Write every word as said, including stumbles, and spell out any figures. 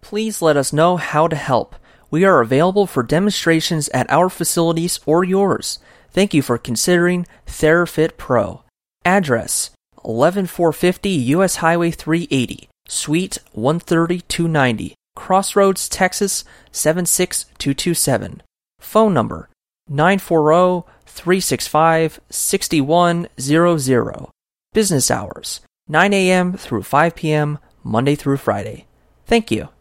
Please let us know how to help. We are available for demonstrations at our facilities or yours. Thank you for considering TheraFit Pro. Address: eleven four fifty U S Highway three eighty, Suite one thirty two ninety, Crossroads, Texas seven six two two seven. Phone number: nine four zero, three six five, six one zero zero. Business hours: nine a.m. through five p.m. Monday through Friday. Thank you.